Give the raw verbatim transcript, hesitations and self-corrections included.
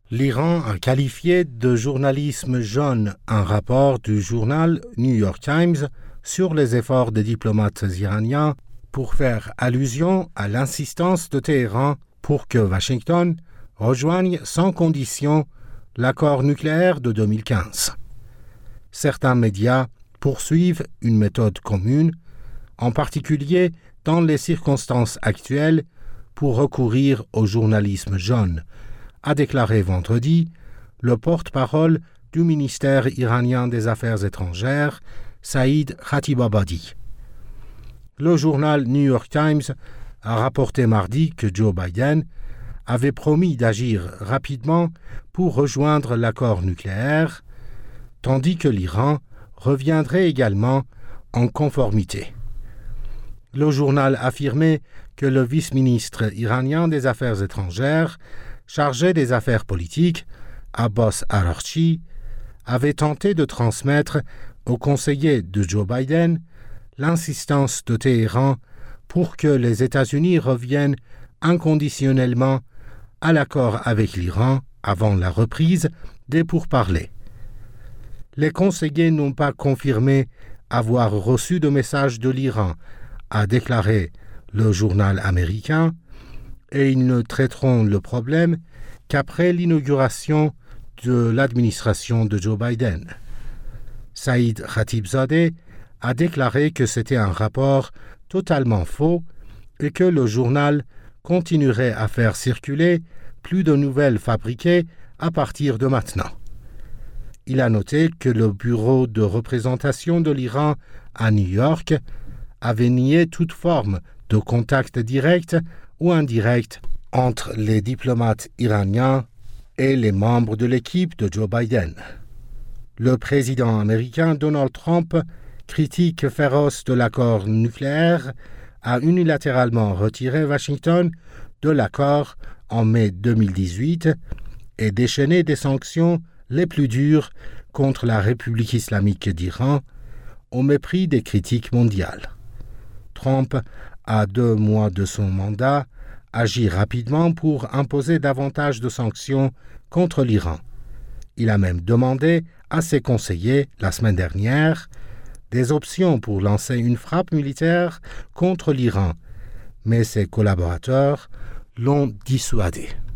L'Iran a qualifié de journalisme jaune un rapport du journal New York Times sur les efforts des diplomates iraniens pour faire allusion à l'insistance de Téhéran pour que Washington rejoigne sans condition l'accord nucléaire de deux mille quinze. Certains médias poursuivent une méthode commune, en particulier dans les circonstances actuelles, pour recourir au journalisme jaune, a déclaré vendredi le porte-parole du ministère iranien des Affaires étrangères, Saïd Khatibabadi. Le journal New York Times a rapporté mardi que Joe Biden avait promis d'agir rapidement pour rejoindre l'accord nucléaire, tandis que l'Iran reviendrait également en conformité. Le journal affirmait que le vice-ministre iranien des Affaires étrangères, chargé des affaires politiques, Abbas Araghchi, avait tenté de transmettre aux conseillers de Joe Biden l'insistance de Téhéran pour que les États-Unis reviennent inconditionnellement à l'accord avec l'Iran avant la reprise des pourparlers. Les conseillers n'ont pas confirmé avoir reçu de message de l'Iran, a déclaré le journal américain, et ils ne traiteront le problème qu'après l'inauguration de l'administration de Joe Biden. Saïd Khatibzadeh a déclaré que c'était un rapport totalement faux et que le journal continuerait à faire circuler plus de nouvelles fabriquées à partir de maintenant. Il a noté que le bureau de représentation de l'Iran à New York avait nié toute forme de contact direct ou indirect entre les diplomates iraniens et les membres de l'équipe de Joe Biden. Le président américain Donald Trump, critique féroce de l'accord nucléaire, a unilatéralement retiré Washington de l'accord en mai deux mille dix-huit et déchaîné des sanctions les plus dures contre la République islamique d'Iran, au mépris des critiques mondiales. Trump, à deux mois de son mandat, agit rapidement pour imposer davantage de sanctions contre l'Iran. Il a même demandé à ses conseillers, la semaine dernière, des options pour lancer une frappe militaire contre l'Iran, mais ses collaborateurs l'ont dissuadé.